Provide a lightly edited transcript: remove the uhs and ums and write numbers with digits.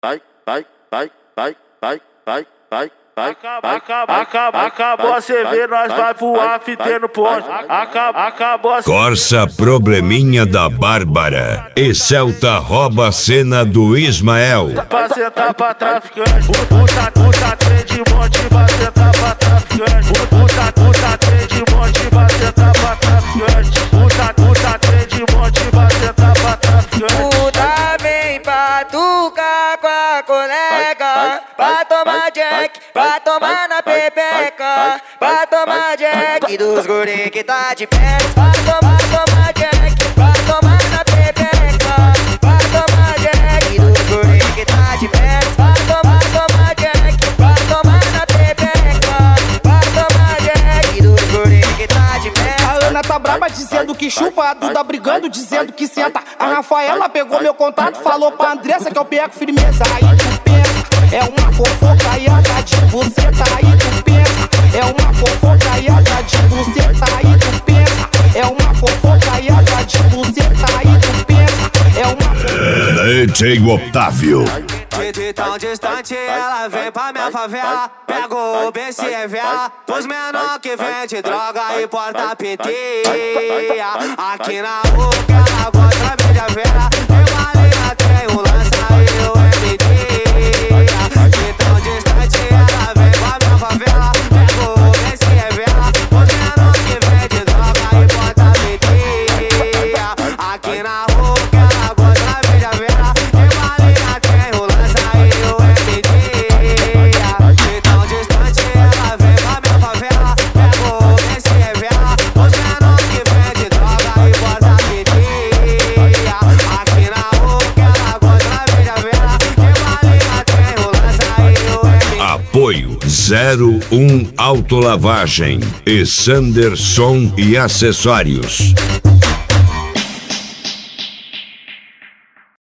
Acabou a CV, nós vai voar fitendo ponte. Acabou a Corsa Probleminha da Bárbara e Celta rouba a cena do Ismael. Pra sentar pra traficante, puta trem de monte, pra sentar pra traficante. Puta trem de monte, pra sentar pra traficante. Puta trem de monte, pra sentar pra traficante. Puta vem pra tucar com a colega, pra tomar jack, pra tomar na pepeca, pra tomar jack dos guri que tá de perto, pra tomar jack, pra tomar na pepeca, pra tomar jack dos guri que tá de perto, pra tomar jack, pra tomar na pepeca, pra tomar jack dos guri que tá de perto. A Ana tá braba dizendo que chupa, a Duda brigando dizendo que senta. A Rafaela pegou meu contato, falou pra Andressa que eu pego firmeza. Aí tu pensa, é uma fofocaiada de buceta. Aí tu pensa, é uma fofocaiada de buceta. Aí tu pensa, é uma fofocaiada de buceta. Aí tu pensa, é uma DJ Otávio. De tão distante ela vem pra minha favela. Pega o BC e vela os menor que vende droga e porta penteia. Aqui na rua que ela gosta bem de vela. Tem uma linha, tem um lança e o MD. De tão distante ela vem pra minha favela. Pega o BC e vela os menor que vende droga e porta penteia. Aqui na rua que ela gosta bem de vela. Tem uma linha, tem um lança e o MD. De tão distante ela vem pra minha favela. Pega o BC e vela os menor que vende droga e porta penteia. Aqui na rua que ela gosta bem de vela. Tem uma linha, tem um lança e o MD. Apoio 01 Autolavagem e Sanderson e Acessórios.